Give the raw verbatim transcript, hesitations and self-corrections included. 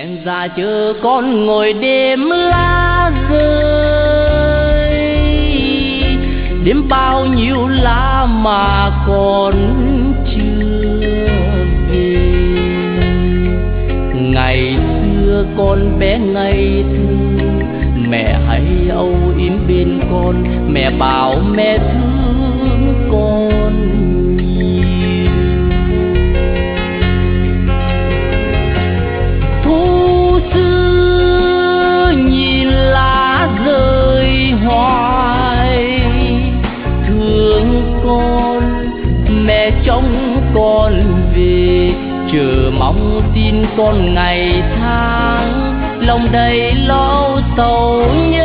mẹ già chờ con ngồi đêm lá rơi, đêm bao nhiêu lá mà còn chưa về. Ngày xưa con bé ngây thơ, mẹ hãy âu yếm bên con, mẹ bảo mẹ thương con nhiều. Thu xưa nhìn lá rơi hoài, thương con mẹ trông con về, chờ mong tin con ngày tháng, lòng đầy lo sầu nhớ.